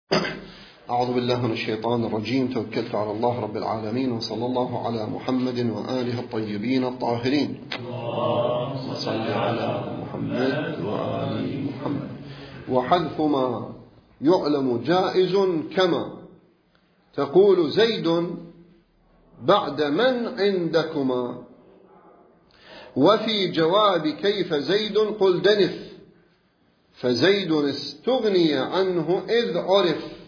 أعوذ بالله من الشيطان الرجيم. توكلت على الله رب العالمين، وصلى الله على محمد وآله الطيبين الطاهرين. اللهم صل على محمد وآل محمد. وحذف ما يعلم جائز، كما تقول زيد بعد من عندكما. وفي جواب كيف زيد قل دنف، فزيد استغني عنه إذ عرف.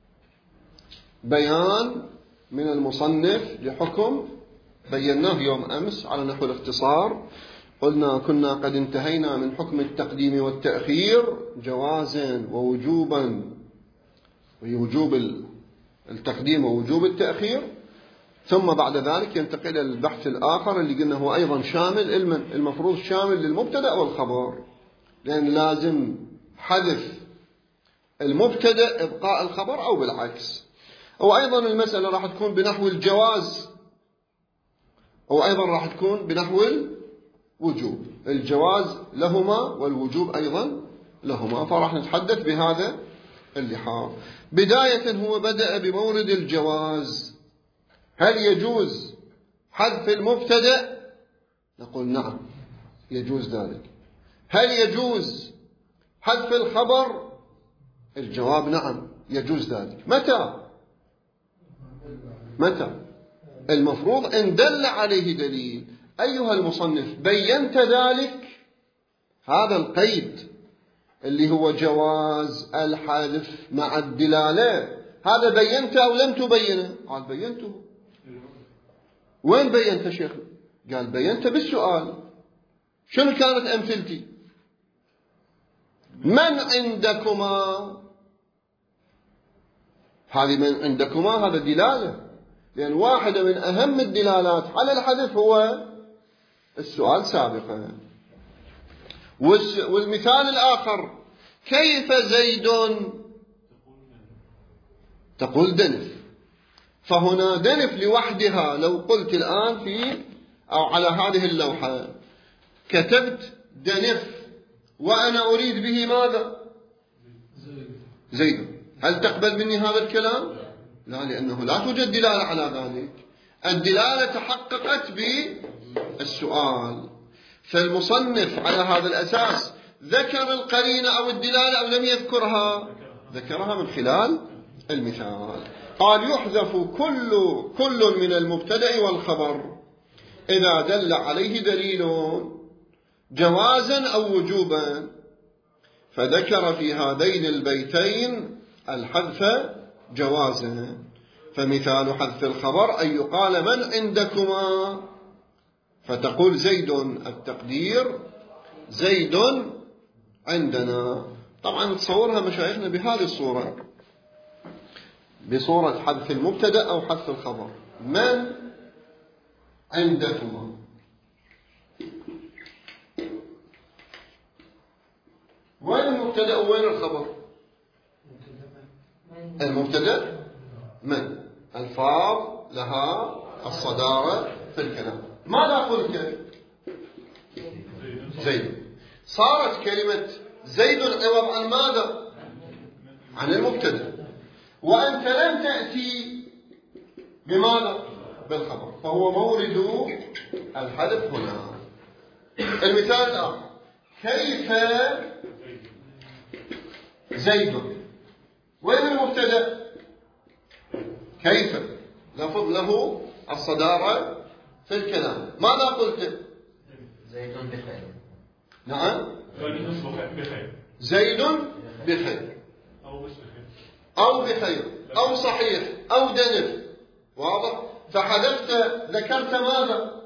بيان من المصنف لحكم بيناه يوم أمس على نحو الاختصار. قلنا كنا قد انتهينا من حكم التقديم والتأخير جوازا ووجوبا، ووجوب التقديم ووجوب التأخير، ثم بعد ذلك ينتقل إلى البحث الآخر اللي قلنا هو أيضا شامل، المفروض شامل للمبتدأ والخبر، لأن لازم حذف المبتدأ إبقاء الخبر أو بالعكس. أو أيضا المسألة راح تكون بنحو الجواز، أو أيضا راح تكون بنحو الوجوب. الجواز لهما والوجوب أيضا لهما، فراح نتحدث بهذا اللحاظ. بداية هو بدأ بمورد الجواز. هل يجوز حذف المبتدأ؟ نقول نعم يجوز ذلك. هل يجوز حذف الخبر؟ الجواب نعم يجوز ذلك. متى؟ المفروض إن دل عليه دليل. أيها المصنف بينت ذلك، هذا القيد اللي هو جواز الحذف مع الدلالة، هذا بينت أو لم تبينه؟ قال بينته. وين بينت شيخ؟ قال بينت بالسؤال. شنو كانت أمثلتي؟ من عندكما؟ هذه من عندكما هذا دلالة، لأن واحدة من أهم الدلالات على الحذف هو السؤال سابقا. والمثال الآخر كيف زيد؟ تقول دنف. فهنا دنف لوحدها. لو قلت الآن أو على هذه اللوحة كتبت دنف وأنا أريد به ماذا؟ زيد، هل تقبل مني هذا الكلام؟ لا، لأنه لا توجد دلالة على ذلك. الدلالة تحققت بالسؤال. فالمصنف على هذا الأساس ذكر القرينة أو الدلالة أو لم يذكرها؟ ذكرها من خلال المثال. قال يحذف كل من المبتدأ والخبر إذا دل عليه دليل جوازا أو وجوبا. فذكر في هذين البيتين الحذف جوازا. فمثال حذف الخبر أن يقال من عندكما، فتقول زيد، التقدير زيد عندنا. طبعا تصورها مشايخنا بهذه الصورة، بصورة حذف المبتدأ أو حذف الخبر. من عندكما، وين المبتدأ وين الخبر؟ المبتدأ من، الفاظ لها الصدارة في الكلام. ماذا قلت؟ زيد. صارت كلمة زيد عوض عن ماذا؟ عن المبتدأ. وأنت لم تأتي بماذا؟ بالخبر، فهو مورد الحذف هنا. المثال الآخر كيف زيد، وين المبتدأ؟ كيف لفظ له الصدارة في الكلام. ماذا قلت؟ زيد بخير. نعم زيد بخير أو بخير أو صحيح أو دنف. واضح؟ فحذفت، ذكرت ماذا؟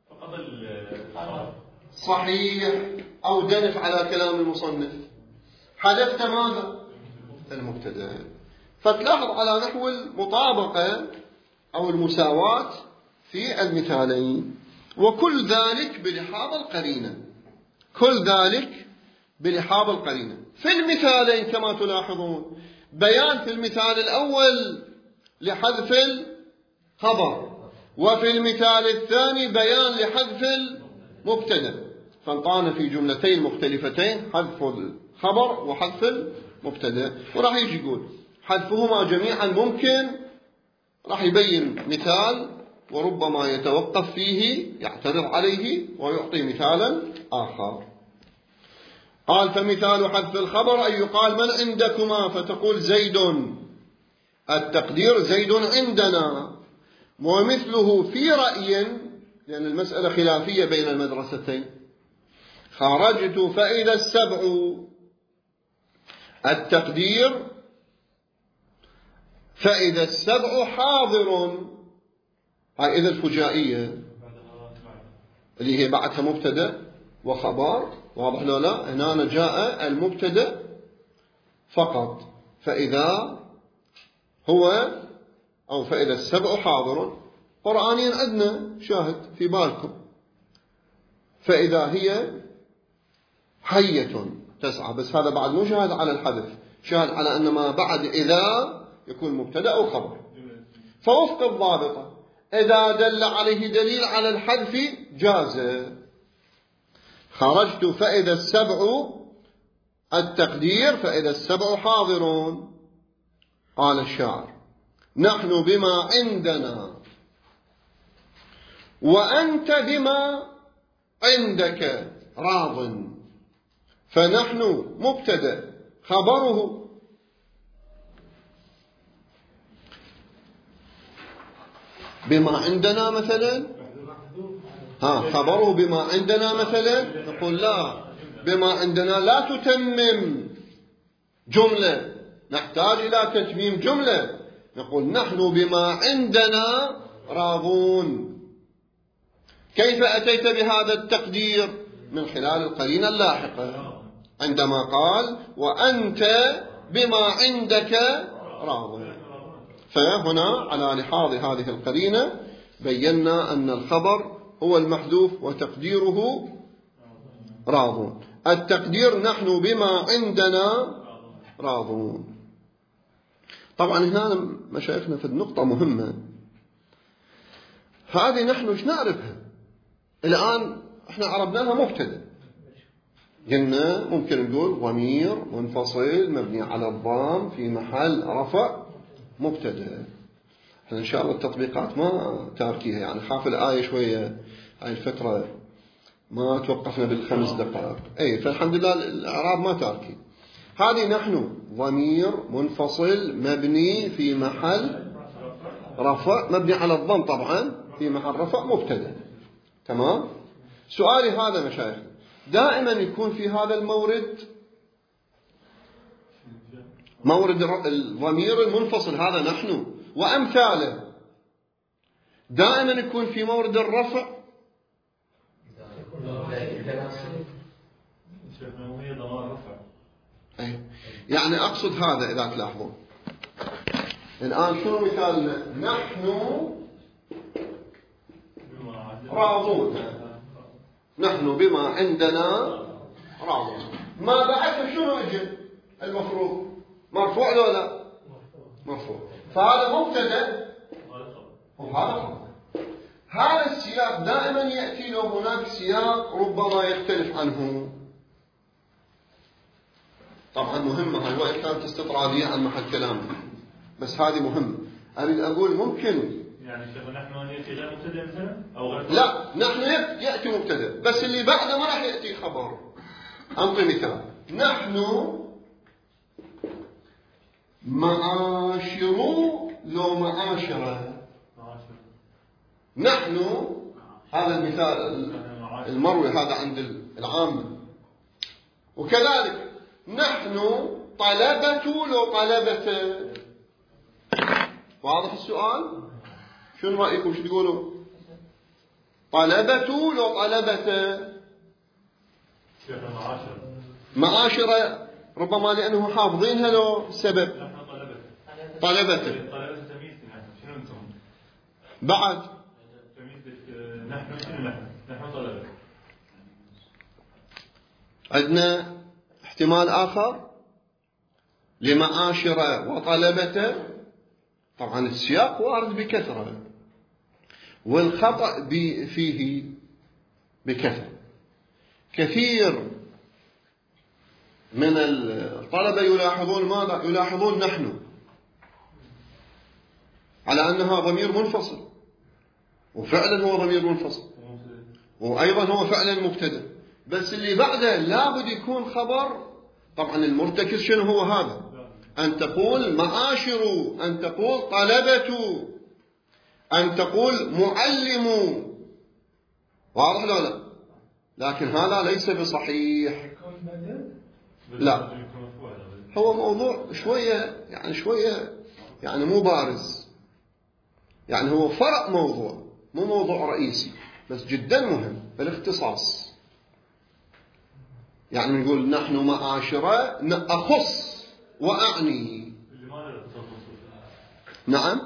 صحيح أو دنف على كلام المصنف. حذفت ماذا؟ المبتدأ. فتلاحظ على نحو المطابقة أو المساواة في المثالين. وكل ذلك بلحاظ القرينة، كل ذلك بلحاظ القرينة. في المثالين كما تلاحظون بيان في المثال الأول لحذف الخبر، وفي المثال الثاني بيان لحذف المبتدأ. فانطانا في جملتين مختلفتين، حذف الخبر وحذف المبتدأ. وراح يجي يقول حذفهما جميعا ممكن، راح يبين مثال وربما يتوقف فيه يعترض عليه ويعطي مثالا آخر. قال فمثال حذف الخبر أن يقال من عندكما فتقول زيد، التقدير زيد عندنا. ومثله في رأي، لأن المسألة خلافية بين المدرستين، خرجت فإذا السبع، التقدير فإذا السبع حاضر، هاي إذا الفجائية اللي هي بعدها مبتدأ وخبر، واضح لو لا؟ هنا جاء المبتدأ فقط، فإذا هو أو فإذا السبع حاضر. قرآنيا عندنا شاهد في بالكم، فإذا هي حية تسعى، بس هذا بعد مو شاهد على الحذف، شاهد على أن ما بعد إذا يكون مبتدأ أو خبر. فوفق الضابطة إذا دل عليه دليل على الحذف جاز. خرجت فإذا السبع، التقدير فإذا السبع حاضرون. قال الشاعر نحن بما عندنا وأنت بما عندك راض، فنحن مبتدأ خبره بما عندنا مثلا، خبره بما عندنا مثلا، نقول لا، بما عندنا لا تتمم جملة، نحتاج إلى تتميم جملة، نقول نحن بما عندنا راضون. كيف أتيت بهذا التقدير؟ من خلال القرينة اللاحقة عندما قال وأنت بما عندك راض. فهنا على لحاظ هذه القرينة بينا أن الخبر هو المحذوف وتقديره راضون. التقدير نحن بما عندنا راضون. طبعا هنا مشايخنا في النقطة مهمة، هذه نحن ايش نعرفها الآن؟ احنا عرفناها مبتدأ، قلنا ممكن نقول ضمير منفصل مبني على الضم في محل رفع مبتدأ. احنا ان شاء الله التطبيقات ما تاركيها، يعني خاف الآية شوية هاي الفترة ما توقفنا بالخمس دقائق، فالحمد لله الإعراب ما تاركي. هذه نحن ضمير منفصل مبني في محل رفع مبني على الضم طبعا في محل رفع مبتدأ. تمام. سؤالي هذا مشايخ، دائما يكون في هذا المورد، مورد الضمير المنفصل هذا نحن وأمثاله، دائما يكون في مورد الرفع. يعني أقصد هذا إذا تلاحظون الآن شنو مثالنا؟ نحن راضون، نحن بما عندنا راضون. ما بعد شنو اجى المفروض؟ مرفوع لو لا؟ مرفوع. فهذا مبتدا وهذا خبر. هذا السياق دائما يأتي له هناك سياق ربما يختلف عنه. طبعا مهمة هاي، وإن كانت استطرادية عن محل كلامنا، بس هذه مهمة. أريد أقول ممكن يعني شيخ نحن يأتي غير مبتدأ مثلا أو غير؟ لا، نحن يأتي مبتدأ، بس اللي بعده ما راح يأتي خبر. أنطي مثال، نحن معاشرو لو معاشرة. نحن هذا المثال المروي هذا عند العامة. وكذلك نحن طلبة لو طلبة. واضح السؤال؟ شنو رأيكم؟ شو تقولوا؟ طلبة لو طلبة؟ معاشرة ربما لأنه حافظينها لو سبب. طلبة بعد نحن طلبة. عندنا احتمال آخر لمعاشرة وطلبة. طبعا السياق وارد بكثرة والخطأ فيه بكثرة. كثير من الطلبة يلاحظون ماذا؟ يلاحظون نحن على أنها ضمير منفصل، وفعلا هو ضمير منفصل، وأيضا هو فعلا مبتدأ، بس اللي بعده لابد يكون خبر. طبعا المرتكز شنو هو هذا؟ أن تقول معاشر، أن تقول طلبة، أن تقول معلم. واضح ولا لا؟ لكن هذا ليس بصحيح. لا، هو موضوع شوية يعني مو بارز، يعني هو فرع موضوع، مو موضوع رئيسي، بس جدا مهم الاختصاص. يعني نقول نحن معاشرة أخص وأعني. نعم،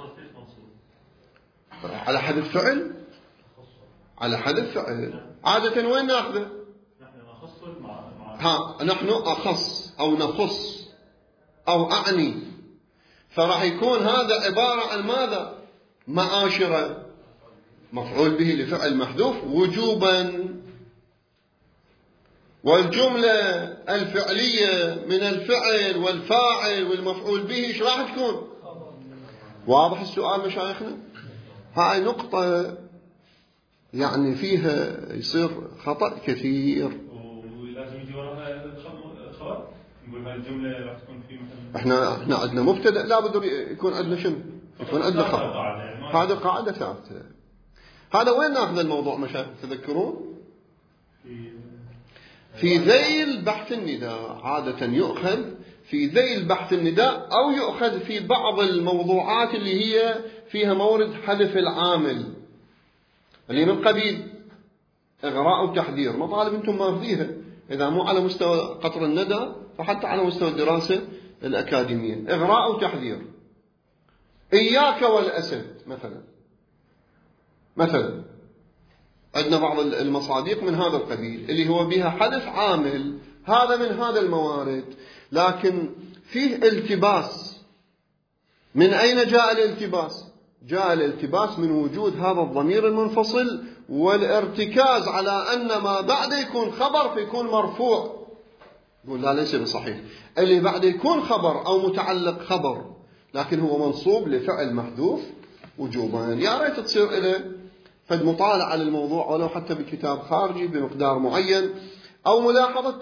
على حذف فعل، على حذف فعل. عادة وين ناخذه؟ نحن أخص أو نخص أو أعني، فراح يكون هذا عبارة عن ماذا؟ معاشرة، مفعول به لفعل محذوف وجوبا. والجملة الفعلية من الفعل والفاعل والمفعول به ايش راح تكون؟ واضح السؤال مشايخنا؟ هاي نقطة يعني فيها يصير خطأ كثير. ولازم يجي وراها خبر، نقول هاي الجملة راح تكون في مثلا احنا عندنا مبتدأ لابد يكون عندنا شنو؟ يكون عندنا خبر. هذا قاعدة ثابتة. هذا وين ناخذ الموضوع مشايخ تذكرون؟ في ذيل بحث النداء. عادة يؤخذ في ذيل بحث النداء، أو يؤخذ في بعض الموضوعات اللي هي فيها مورد حذف العامل، اللي من قبيل إغراء وتحذير. مطالب أنتم ماخذيها، إذا مو على مستوى قطر الندى فحتى على مستوى الدراسة الأكاديمية. إغراء وتحذير. إياك والأسد مثلا عندنا بعض المصادق من هذا القبيل اللي هو بها حذف عامل، هذا من هذا الموارد، لكن فيه التباس. من أين جاء الالتباس؟ جاء الالتباس من وجود هذا الضمير المنفصل والارتكاز على أن ما بعد يكون خبر فيكون مرفوع. يقول لا، ليس بصحيح. اللي بعد يكون خبر أو متعلق خبر لكن هو منصوب لفعل محذوف وجوبا. يا ريت تصير إليه فد مطالعة للموضوع، ولو حتى بكتاب خارجي بمقدار معين، أو ملاحظة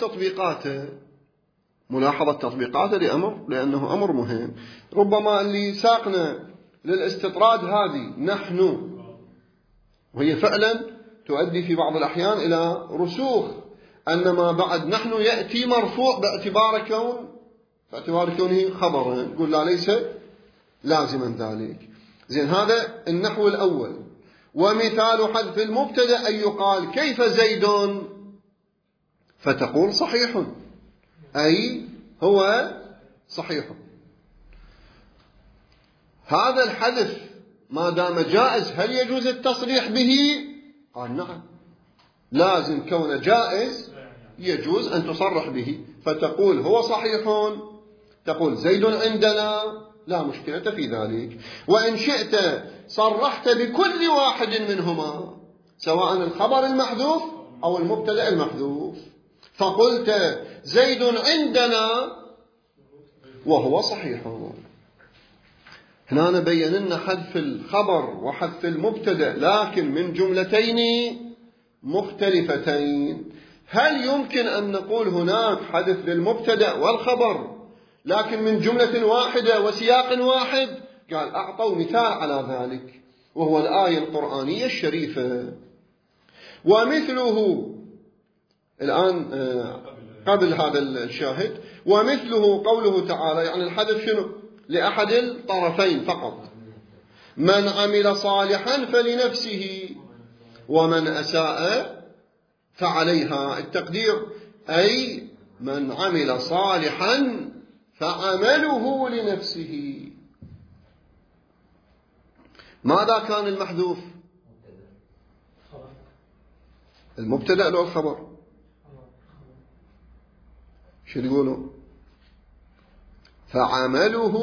تطبيقاته لأنه أمر مهم. ربما اللي ساقنا للاستطراد هذه نحن، وهي فعلا تؤدي في بعض الأحيان إلى رسوخ أن ما بعد نحن يأتي مرفوع باعتبار كونه خبرا. نقول لا، ليس لازما ذلك. زين، هذا النحو الأول. ومثال حذف المبتدأ أن يقال كيف زيد، فتقول صحيح، أي هو صحيح. هذا الحذف ما دام جائز هل يجوز التصريح به؟ قال نعم، لازم كونه جائز يجوز أن تصرح به، فتقول هو صحيح، تقول زيد عندنا، لا مشكلة في ذلك. وإن شئت صرحت بكل واحد منهما، سواء الخبر المحذوف أو المبتدأ المحذوف، فقلت زيد عندنا وهو صحيح. هنا بين لنا حذف الخبر وحذف المبتدأ، لكن من جملتين مختلفتين. هل يمكن أن نقول هناك حذف للمبتدأ والخبر لكن من جملة واحدة وسياق واحد؟ قال أعطوا مثال على ذلك، وهو الآية القرآنية الشريفة. ومثله الآن قبل هذا الشاهد، ومثله قوله تعالى، يعني الحذف شنو؟ لأحد الطرفين فقط. من عمل صالحا فلنفسه ومن أساء فعليها. التقدير أي من عمل صالحا فعمله لنفسه. ماذا كان المحذوف؟ المبتدأ لو الخبر؟ شو يقولوا؟ فعمله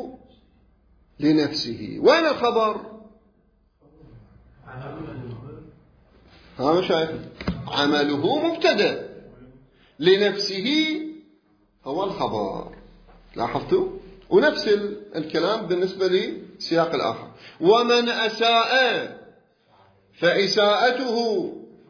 لنفسه. وين الخبر؟ ها مشايخ، عمله مبتدأ، لنفسه هو الخبر. لاحظتوا؟ ونفس الكلام بالنسبة للسياق الآخر. ومن أساء فإساءته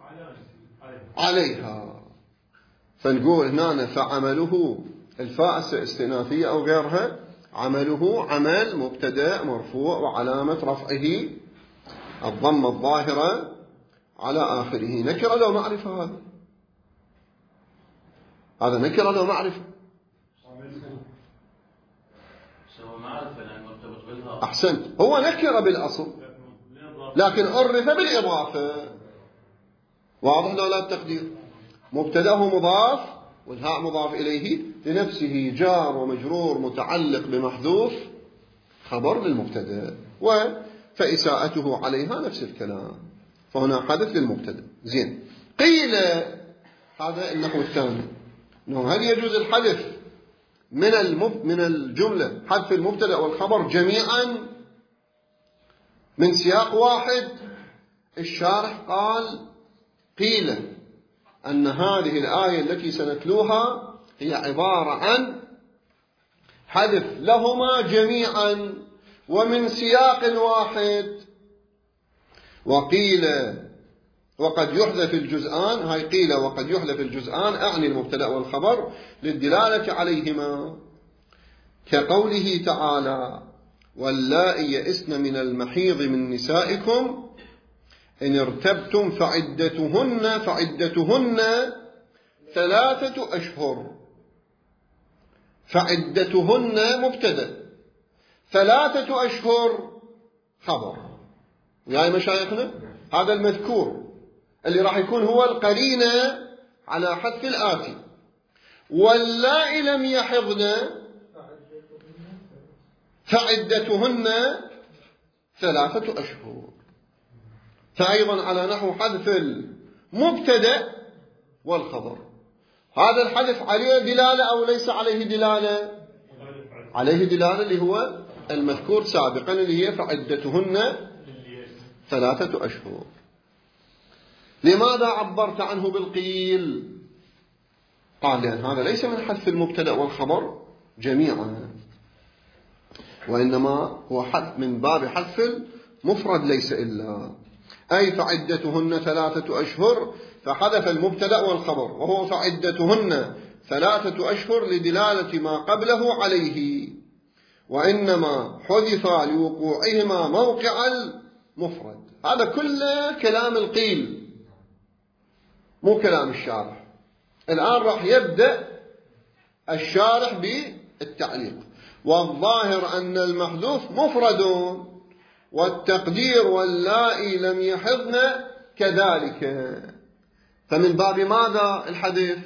عليها. فنقول هنا فعمله الفاء استئنافية أو غيرها، عمله عمل مبتدأ مرفوع وعلامة رفعه الضمة الظاهرة على آخره. نكرة لو معرفة؟ هذا نكرة لو معرفة؟ أحسنت، هو نكرة بالأصل لكن عرف بالإضافة. واضح لو لا التقدير؟ مبتدأه مضاف والهاء مضاف إليه لنفسه جار ومجرور متعلق بمحذوف خبر للمبتدأ، فإساءته عليها نفس الكلام، فهنا حدث للمبتدأ. زين. قيل هذا النحو الثاني، هل يجوز الحذف من الجملة، حذف المبتدأ والخبر جميعا من سياق واحد؟ الشارح قال قيل أن هذه الآية التي سنتلوها هي عبارة عن حذف لهما جميعا ومن سياق واحد. وقيل وقد يحذف الجزءان، هاي قيل وقد يحذف الجزءان أعني المبتدأ والخبر للدلالة عليهما، كقوله تعالى واللائي يئسن من المحيض من نسائكم إن ارتبتم فعدتهن 3 أشهر. فعدتهن مبتدأ، 3 أشهر خبر. يا مشايخنا هذا المذكور اللي راح يكون هو القرينة على حذف الآتي. واللائي لم يحضن فعدتهن 3 أشهر، فأيضا على نحو حذف المبتدأ والخبر. هذا الحذف عليه دلالة أو ليس عليه دلالة؟ عليه دلالة، اللي هو المذكور سابقا اللي هي فعدتهن 3 أشهر. لماذا عبرت عنه بالقيل؟ قال لأن هذا ليس من حذف المبتدأ والخبر جميعا، وإنما هو حذف من باب حذف المفرد ليس إلا، أي فعدتهن 3 أشهر، فحذف المبتدأ والخبر وهو فعدتهن 3 أشهر لدلالة ما قبله عليه، وإنما حذف لوقوعهما موقع المفرد. هذا كله كلام القيل مو كلام الشارح. الآن راح يبدأ الشارح بالتعليق. والظاهر أن المحذوف مفرد والتقدير واللائي لم يحضن كذلك. فمن باب ماذا الحذف؟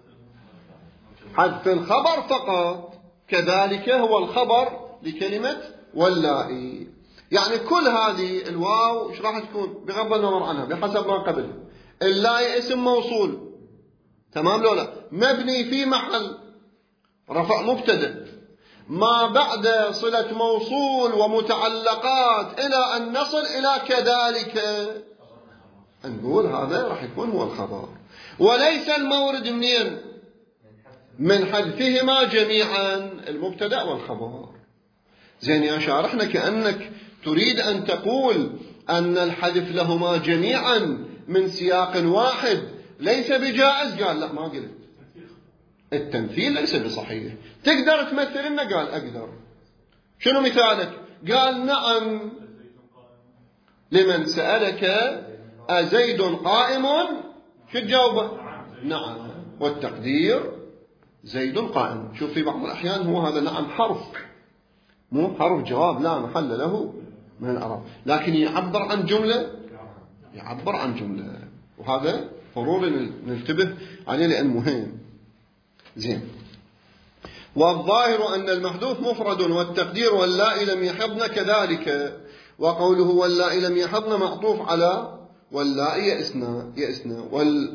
حذف الخبر فقط، كذلك هو الخبر لكلمة واللائي. يعني كل هذه الواو ايش راح تكون بغض النظر عنها بحسب ما قبل؟ اللائي اسم موصول، تمام لو لا؟ مبني في محل رفع مبتدأ، ما بعد صلة موصول ومتعلقات إلى أن نصل إلى كذلك، نقول هذا راح يكون هو الخبر، وليس المورد منين؟ من حذفهما جميعا المبتدأ والخبر. زين يا شارحنا، كأنك تريد أن تقول أن الحذف لهما جميعا من سياق واحد ليس بجائز. قال لا، ما قلت. التمثيل ليس بصحيح. تقدر تمثل لنا؟ قال أقدر. شنو مثالك؟ قال نعم. لمن سألك أزيد قائم؟ شو تجاوبه؟ نعم. والتقدير زيد قائم. شوف في بعض الأحيان هو هذا نعم حرف، مو حرف جواب لا محل له من الأعراب، لكن يعبر عن جملة، يعبر عن جملة، وهذا ضروري ننتبه عليه لأن مهم. زين. والظاهر أن المحذوف مفرد والتقدير واللائي لم يحضن كذلك. وقوله واللائي لم يحضن معطوف على واللائي يئسن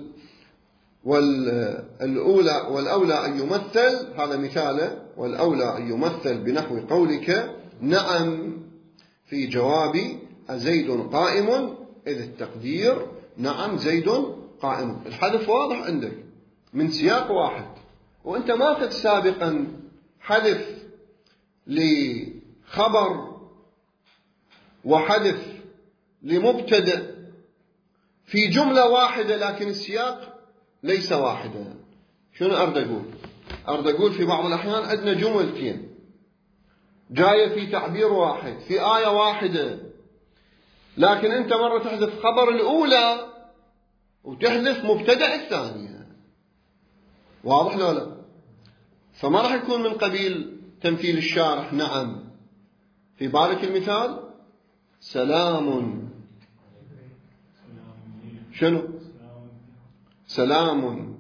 والأولى أن يمثل، هذا مثاله، والأولى أن يمثل بنحو قولك نعم في جواب أزيد قائم، إذ التقدير نعم زيد قائم. الحذف واضح عندك من سياق واحد، وأنت ما أخذ سابقا حذف لخبر وحذف لمبتدأ في جملة واحدة لكن السياق ليس واحدا. شنو أرد أقول؟ أرد أقول في بعض الأحيان عندنا جملتين جاية في تعبير واحد في آية واحدة، لكن أنت مرة تحذف خبر الأولى وتحذف مبتدأ الثانية. واضح لا لا؟ فما راح يكون من قبيل تمثيل الشارح. نعم، في بالك المثال؟ سلام. شنو؟ سلام.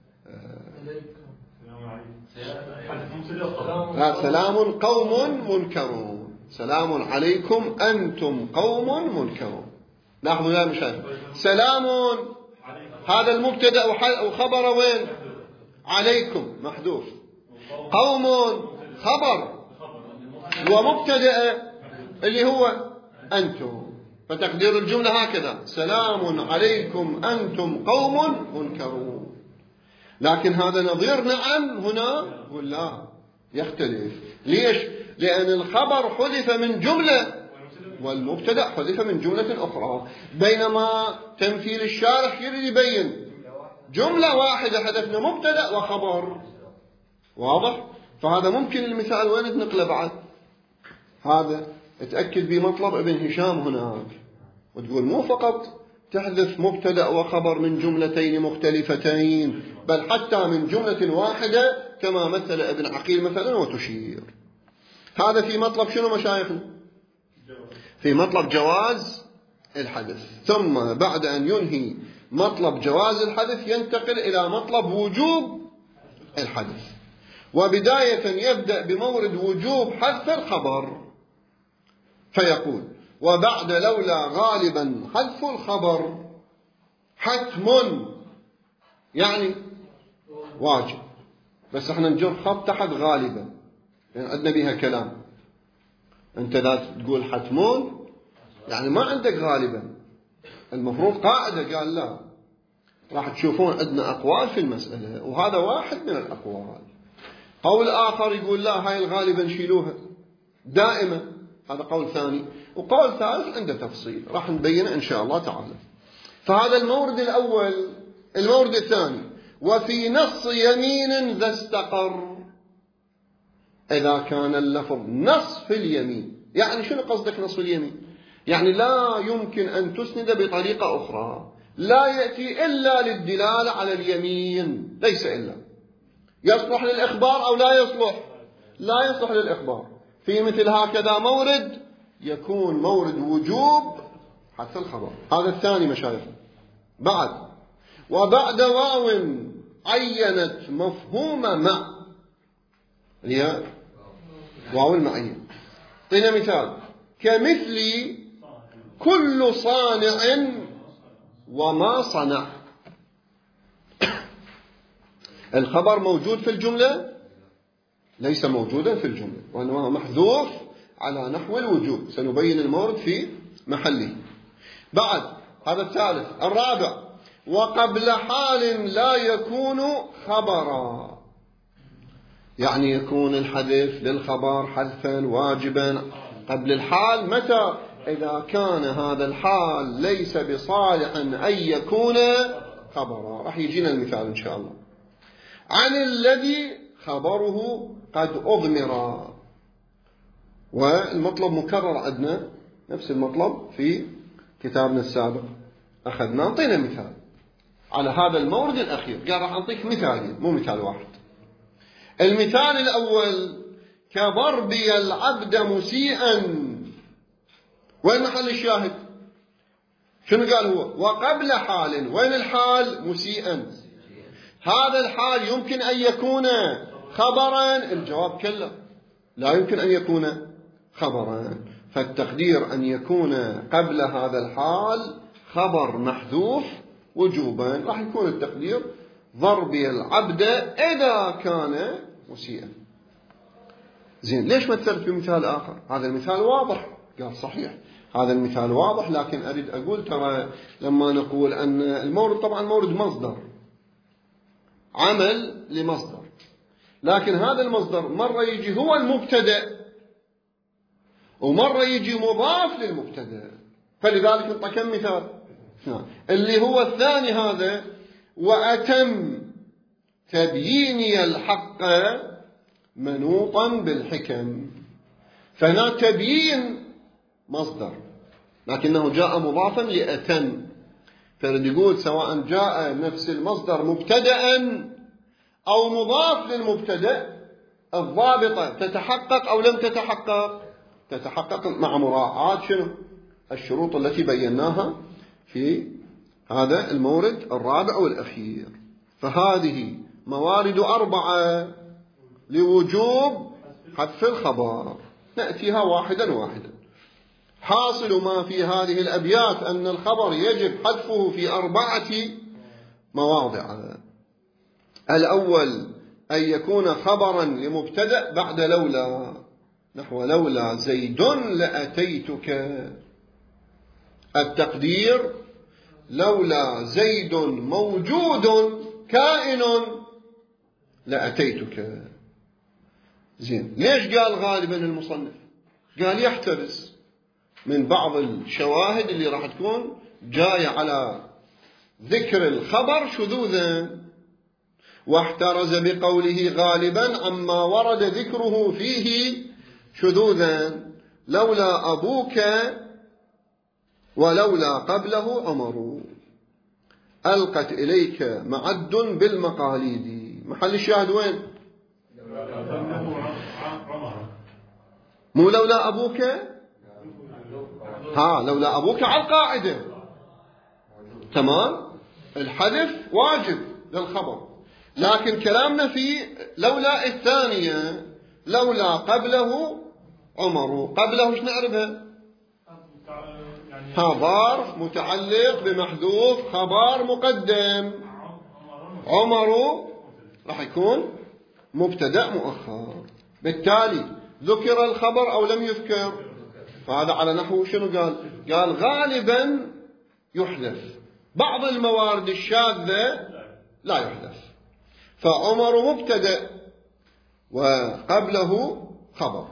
سلام قوم منكرون. سلام عليكم أنتم قوم منكرون. لاحظوا يا مشايخ، سلام هذا المبتدأ وخبر وين؟ عليكم محذوف، قوم خبر ومبتدأ اللي هو أنتم، فتقدير الجملة هكذا: سلام عليكم أنتم قوم منكرون. لكن هذا نظير نعم هنا ولا يختلف. ليش؟ لأن الخبر حذف من جملة والمبتدأ حذف من جملة أخرى، بينما تمثيل الشارح يريد يبين جملة واحدة حذفنا مبتدأ وخبر. واضح؟ فهذا ممكن المثال وين تنقله بعد؟ هذا اتأكد بمطلب ابن هشام هناك، وتقول مو فقط تحذف مبتدأ وخبر من جملتين مختلفتين، بل حتى من جملة واحدة كما مثل ابن عقيل مثلا وتشير. هذا في مطلب شنو مشايخنا؟ في مطلب جواز الحذف. ثم بعد أن ينهي مطلب جواز الحذف ينتقل إلى مطلب وجوب الحذف، وبداية يبدأ بمورد وجوب حذف الخبر، فيقول: وبعد لولا غالبا حذف الخبر حتم، يعني واجب، بس احنا نجر خط تحت غالبا يعني عندنا بها كلام. انت لا تقول حتمون يعني ما عندك غالبا، المفروض قاعدة. قال لا، راح تشوفون عندنا أقوال في المسألة وهذا واحد من الأقوال. قول آخر يقول لا، هاي الغالبا نشيلوها دائما، هذا قول ثاني. وقول ثالث عنده تفصيل راح نبينه إن شاء الله تعالى. فهذا المورد الأول. المورد الثاني: وفي نص يمين ذا استقر. إذا كان اللفظ نص في اليمين، يعني شنو قصدك نص في اليمين؟ يعني لا يمكن أن تسند بطريقة أخرى، لا يأتي إلا للدلالة على اليمين، ليس إلا. يصلح للإخبار أو لا يصلح؟ لا يصلح للإخبار. في مثل هكذا مورد يكون مورد وجوب حذف الخبر. هذا الثاني مشايخ. بعد: وبعد واو عينت مفهوم مع، هي واو المعية. طينا مثال: كمثل كل صانع وما صنع. الخبر موجود في الجملة؟ ليس موجودا في الجملة، وإنما محذوف على نحو الوجوب، سنبين المورد في محله. بعد هذا الثالث. الرابع: وقبل حال لا يكون خبرا، يعني يكون الحذف للخبر حذفا واجبا قبل الحال. متى؟ إذا كان هذا الحال ليس بصالح أن يكون خبرا. راح يجينا المثال إن شاء الله. عن الذي خبره قد أضمر. والمطلب مكرر عندنا، نفس المطلب في كتابنا السابق أخذنا. أعطينا مثال على هذا المورد الأخير. قال راح أعطيك مثالين مو مثال واحد. المثال الأول: كضربي العبد مسيئا. وين محل الشاهد؟ شنو قال هو؟ وقبل حال. وين الحال؟ مسيئا. هذا الحال يمكن أن يكون خبرا؟ الجواب كلا، لا يمكن أن يكون خبرا. فالتقدير أن يكون قبل هذا الحال خبر محذوف وجوبا. راح يكون التقدير: ضربي العبد إذا كان مسيئا. زين، ليش مثلت بمثال آخر؟ هذا المثال واضح. قال صحيح هذا المثال واضح، لكن أريد أقول ترى لما نقول أن المورد، طبعا مورد مصدر، عمل لمصدر، لكن هذا المصدر مرة يجي هو المبتدأ ومرة يجي مضاف للمبتدأ. فلذلك انطى كم مثال اللي هو الثاني هذا: وأتم تبييني الحق منوطا بالحكم. فهنا تبيين مصدر لكنه جاء مضافا لأتم، فالذي يقول سواء جاء نفس المصدر مبتدأ أو مضاف للمبتدأ الضابطة تتحقق أو لم تتحقق، تتحقق مع مراعاة شنو؟ الشروط التي بيناها في هذا المورد الرابع والأخير. فهذه موارد 4 لوجوب حذف الخبر، نأتيها واحدا واحدا. حاصل ما في هذه الأبيات أن الخبر يجب حذفه في 4 مواضع. الأول أن يكون خبرا لمبتدأ بعد لولا، نحو لولا زيد لأتيتك. التقدير: لولا زيد موجود كائن لأتيتك. زين، ليش قال غالبا المصنف؟ قال يحترز من بعض الشواهد اللي راح تكون جاية على ذكر الخبر شذوذا، واحترز بقوله غالبا عما ورد ذكره فيه شذوذا: لولا أبوك ولولا قبله عمر ألقت إليك معد بالمقاليد. محل الشاهد وين؟ مو لولا أبوك، لولا أبوك على القاعدة، تمام، الحذف واجب للخبر. لكن كلامنا في لولا الثانية: لولا قبله عمر. قبله ايش نعرفها؟ ظرف متعلق بمحذوف خبر مقدم. عمر راح يكون مبتدأ مؤخر، بالتالي ذكر الخبر أو لم يذكر. فهذا على نحو شنو قال غالبا يحذف، بعض الموارد الشاذة لا يحذف. فعمر مبتدأ وقبله خبر.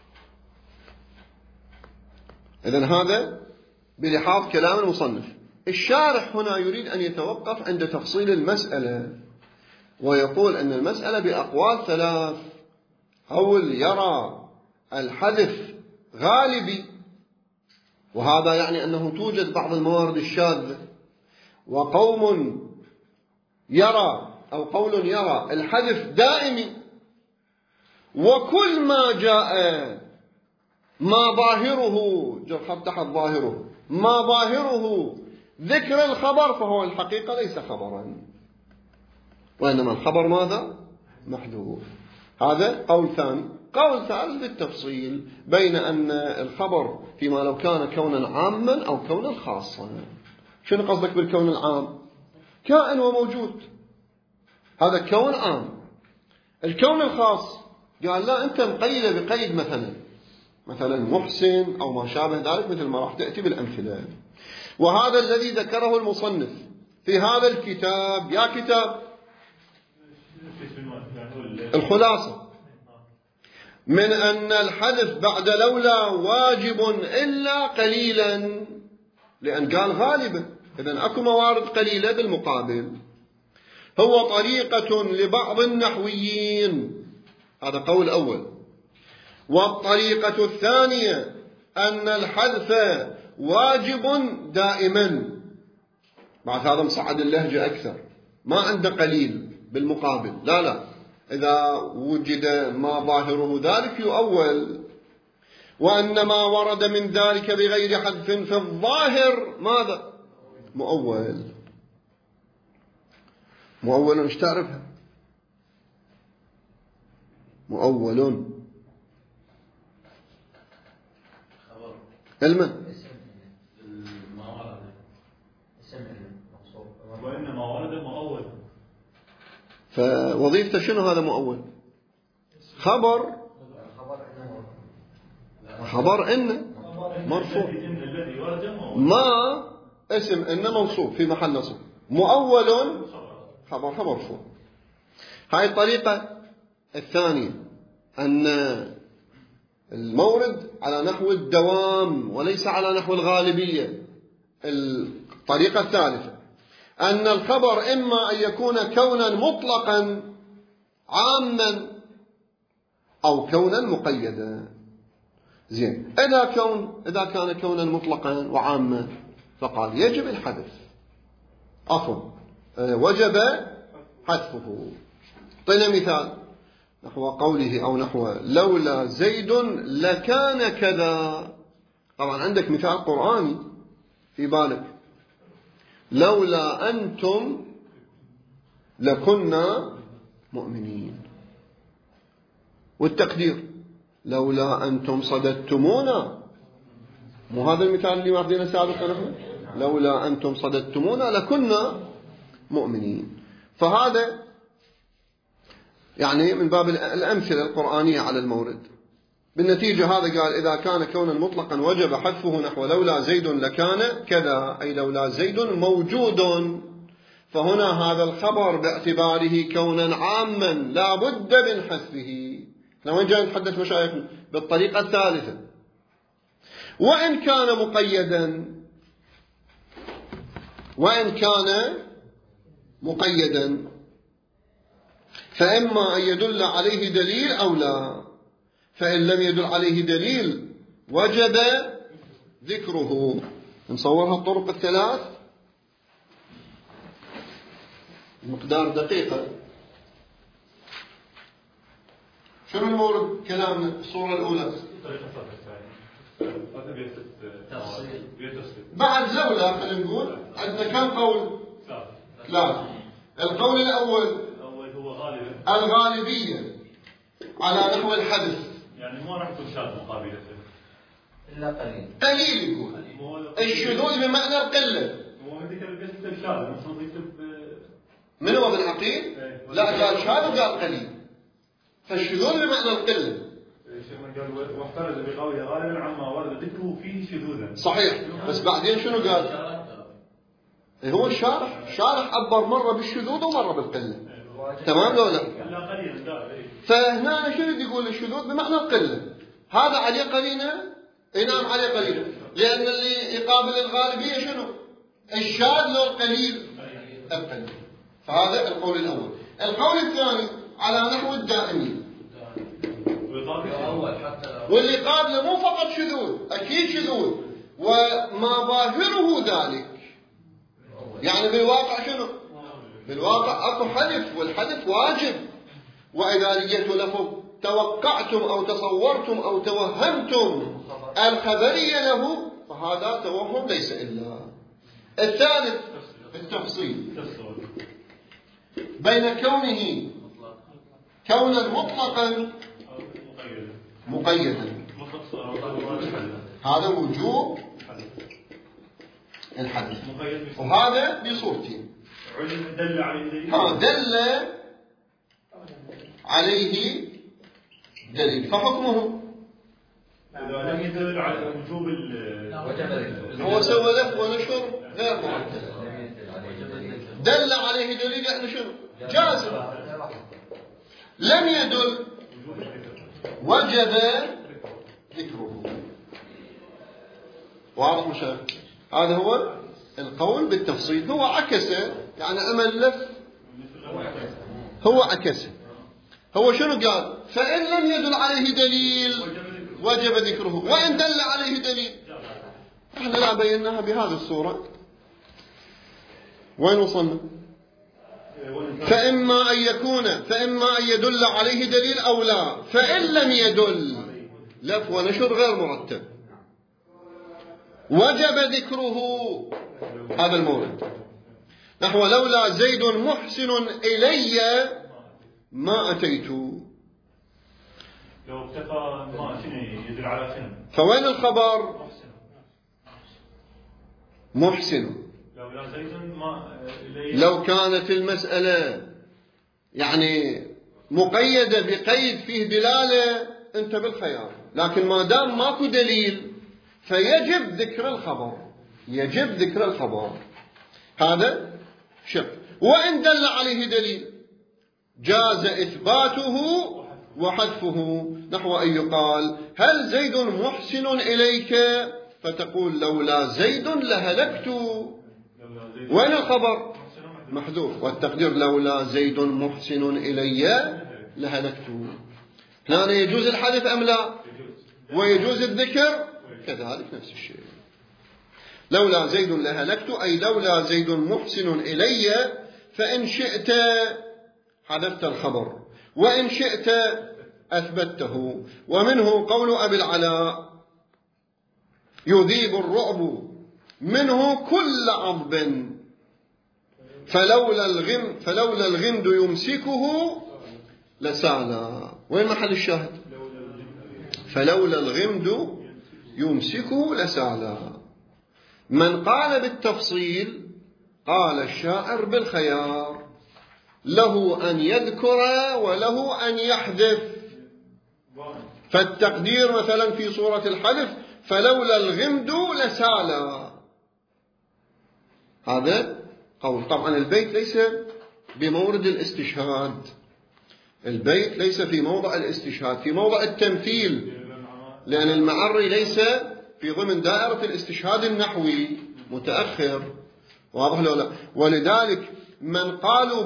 إذن هذا بلحاظ كلام المصنف. الشارح هنا يريد أن يتوقف عند تفصيل المسألة، ويقول أن المسألة بأقوال 3. قول يرى الحذف غالبي، وهذا يعني أنه توجد بعض الموارد الشاذة. وقوم يرى أو قول يرى الحذف دائمي، وكل ما جاء ما ظاهره تحت ظاهره ما ظاهره ذكر الخبر فهو الحقيقة ليس خبرا، وإنما الخبر ماذا؟ محذوف. هذا قول ثاني. قول ثالث بالتفصيل بين أن الخبر فيما لو كان كونا عاما أو كونا خاصا. شنو قصدك بالكون العام؟ كائن وموجود، هذا كون عام. الكون الخاص قال لا، أنت مقيد بقيد مثلا محسن أو ما شابه ذلك، مثل ما راح تأتي بالأمثلة. وهذا الذي ذكره المصنف في هذا الكتاب، يا كتاب الخلاصة، من أن الحذف بعد لولا واجب إلا قليلا، لأن قال غالبا، إذن أكو موارد قليلة بالمقابل. هو طريقة لبعض النحويين، هذا قول أول. والطريقة الثانية أن الحذف واجب دائما. بعد هذا مصعد اللهجة أكثر، ما عنده قليل بالمقابل، لا، إذا وجد ما ظاهره ذلك يؤول. وأن ما ورد من ذلك بغير حذف في الظاهر ماذا؟ مؤول. مؤول ايش تعرفها؟ مؤول علما، وإنما ورد مؤول. فوظيفته شنو هذا مؤول؟ خبر إن مرفوع، ما اسم إن موصوف في محل نصب، مؤول خبرها مرفوع. هاي الطريقة الثانية، أن المورد على نحو الدوام وليس على نحو الغالبية. الطريقة الثالثة أن الخبر إما أن يكون كونا مطلقا عاما أو كونا مقيدا. زين، إذا كان كونا مطلقا وعاما فقال يجب الحذف، وجب حذفه. طينا مثال نحو قوله أو نحو لولا زيد لكان كذا. طبعا عندك مثال قرآني في بالك، لولا أنتم لكنا مؤمنين، والتقدير لولا أنتم صددتمونا. مو هذا المثال اللي واخذينه سابقا نحن؟ لولا أنتم صددتمونا لكنا مؤمنين. فهذا يعني من باب الأمثلة القرآنية على المورد. بالنتيجة هذا قال إذا كان كونا مطلقا وجب حذفه نحو لولا زيد لكان كذا، أي لولا زيد موجود. فهنا هذا الخبر باعتباره كونا عاما لا بد من حذفه. وين جاي نتحدث مشايخنا؟ بالطريقة الثالثة. وإن كان مقيدا فإما أن يدل عليه دليل أو لا، فإن لم يدل عليه دليل وجب ذكره. نصورها الطرق الثلاث مقدار دقيقة. شنو المورد كلامنا؟ الصورة الأولى بعد لولا خلينا نقول عندنا كم قول؟ ثلاثة. القول الأول الغالبية على نحو الحدث، يعني ما راح يكون شاذ مقابلته إلا قليل. قليل يقول الشذوذ بمعنى القلة. هو هذيك القصة الشاذ المفروض يكتب من هو ابن عقيل؟ لا قال شاذ وقال قليل، فالشذوذ بمعنى القلة. قال واحترز بقوله غالبا عما ورد ذكره فيه شذوذا. صحيح، بس بعدين شنو قال؟ هو الشارح عبر مرة بالشذوذ ومرة بالقلة. تمام لو لا؟ فهنا شنو يقول؟ الشذوذ بمعنى القلة. هذا عليه قرينة؟ نعم عليه قرينة، لأن اللي يقابل الغالبية شنو؟ الشاذ لو القليل؟ القلة. فهذا القول الأول. القول الثاني على نحو الدائمين، واللي قابله مو فقط شذوذ، أكيد شذوذ وما ظاهره ذلك. يعني بالواقع شنو؟ بالواقع أكو حذف، والحذف واجب. وإذا لقيت لفظ توقعتم أو تصورتم أو توهمتم الخبرية له فهذا توهم ليس إلا. الثالث التفصيل بين كونه كونا مطلقا مقيدا، هذا وجوب الحدث، وهذا بصورتين. دل عليه دليل فحكمه إذا لم يدل على وجوب هو سوى لف ونشر غير مرتب. دل عليه دليل يعني شنو؟ جازم. لم يدل وجب ذكره. واضح مشاهد؟ هذا هو القول بالتفصيل. هو عكسه، يعني عمل لف، هو عكسه. هو شنو قال؟ فإن لم يدل عليه دليل وجب ذكره، وإن دل عليه دليل. احنا لا بيناها بهذه الصورة. وين وصلنا؟ فإما أن يدل عليه دليل أو لا. فإن لم يدل لف ونشر غير مرتب وجب ذكره. هذا المورد نحو لولا زيد محسن إلي ما أتيت. لو اكتفى ما شنو يدل على شنو؟ فوين الخبر؟ محسن. لولا زيد ما إلي. لو كانت المسألة يعني مقيدة بقيد فيه دلالة أنت بالخيار، لكن ما دام ماكو دليل فيجب ذكر الخبر. يجب ذكر الخبر. هذا شق. وإن دل عليه دليل جاز إثباته وحذفه. نحو أن يقال هل زيد محسن إليك، فتقول لولا زيد لهلكت. وين الخبر؟ محذوف، والتقدير لولا زيد محسن إلي لهلكت. هنا يجوز الحذف أم لا؟ ويجوز الذكر كذلك نفس الشيء. لولا زيد لهلكت أي لولا زيد محسن إلي، فإن شئت حذفت الخبر وإن شئت أثبته. ومنه قول أبي العلاء يذيب الرعب منه كل عضب، فلولا الغمد يمسكه لسالا. وين محل الشاهد؟ فلولا الغمد يمسكه لسالا. من قال بالتفصيل قال الشاعر بالخيار، له أن يذكر وله أن يحذف. فالتقدير مثلا في صورة الحذف فلولا الغمد لسالا، هذا قول. طبعا البيت ليس بمورد الاستشهاد، البيت ليس في موضع الاستشهاد، في موضع التمثيل، لأن المعري ليس في ضمن دائرة الاستشهاد النحوي، متأخر. واضح لو لا؟ ولذلك من قالوا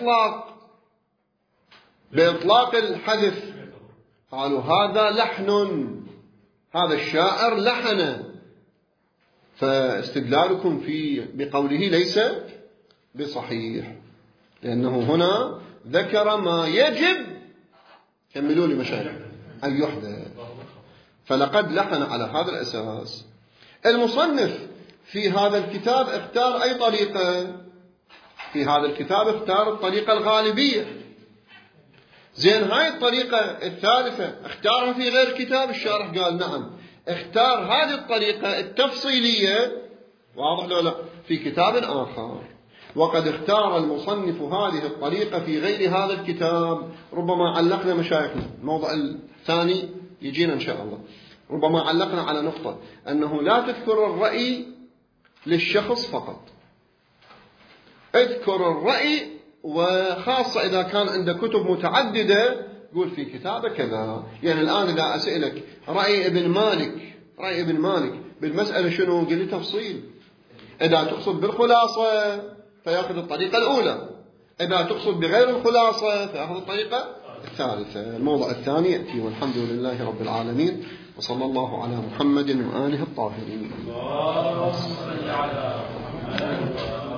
بإطلاق الحذف قالوا هذا لحن، هذا الشاعر لحن، فاستدلالكم بقوله ليس بصحيح، لأنه هنا ذكر ما يجب، كملوا لي مشايخ، أن يحدث، فلقد لحن على هذا الأساس. المصنف في هذا الكتاب اختار أي طريقة؟ في هذا الكتاب اختار الطريقة الغالبية. زين، هاي الطريقة الثالثة اختارها في غير الكتاب؟ الشارح قال نعم، اختار هذه الطريقة التفصيلية، واضح لو لا، في كتاب آخر. وقد اختار المصنف هذه الطريقة في غير هذا الكتاب. ربما علقنا مشايخنا الموضع الثاني يجينا إن شاء الله، ربما علقنا على نقطة أنه لا تذكر الرأي للشخص فقط، اذكر الرأي، وخاصة إذا كان عند كتب متعددة قول في كتابة كذا. يعني الآن إذا أسألك رأي ابن مالك بالمسألة شنو؟ قل لي تفصيل. إذا تقصد بالخلاصة فيأخذ الطريقة الأولى، إذا تقصد بغير الخلاصة فيأخذ الطريقة الثالثة. الموضع الثاني يأتي، والحمد لله رب العالمين، وصلى الله على محمد وآله الطاهرين.